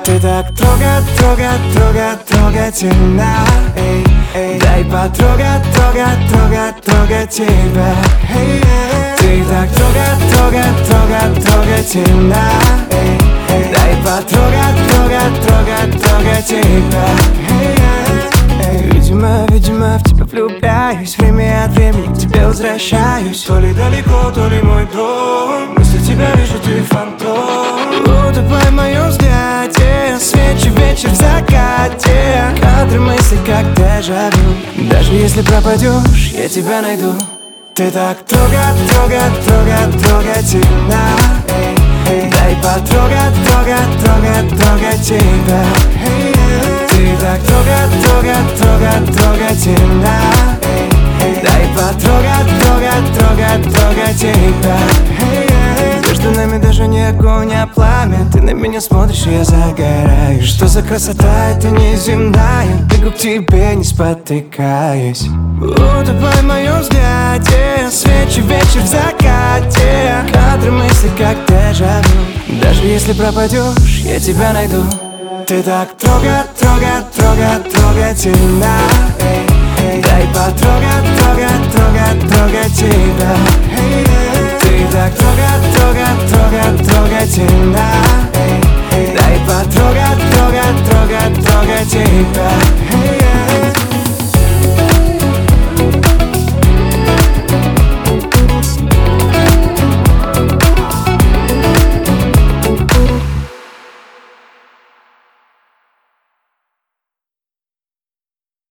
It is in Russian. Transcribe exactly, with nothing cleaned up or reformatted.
Ты так трогать, трогать, трогать, трогательна. Эй, эй. Дай потрогать, трогать, трогать, трогать тебя. Эй, эй. Ты так трогать, трогать, трогать, трогательна. Эй, эй. Дай потрогать, трогать, трогать, трогать тебя. Эй, эй. Видимо, видимо, в тебя влюбляюсь. Время от времени к тебе возвращаюсь. То ли далеко, то ли мой дом. Если тебя вижу, ты фантом. Утопай в моем взгляде. Свечи вечер в закате. Кадры мысли как дежавю. Даже если пропадешь, я тебя найду. Ты так трогать, трогать, трогать, трогательна. Эй, эй. Дай потрогать, трогать, трогать, трогать тебя. Эй, эй. Ты так трогать, трогать, трогать, трогательна. Эй, эй. Дай потрогать, трогать, трогать, трогать тебя. Эй, эй. Между нами даже не огонь, а пламя. Ты на меня смотришь, и я загораю. Что за красота, это неземная. Бегу к тебе, не спотыкаясь. Утопай в моем взгляде. Свечи вечер в закате. Кадры мысли как дежавю. Даже если пропадешь, я тебя найду. Ты так трогать, трогать, трогать, трогательна. Эй, эй. Дай потрогать, трогать, трогать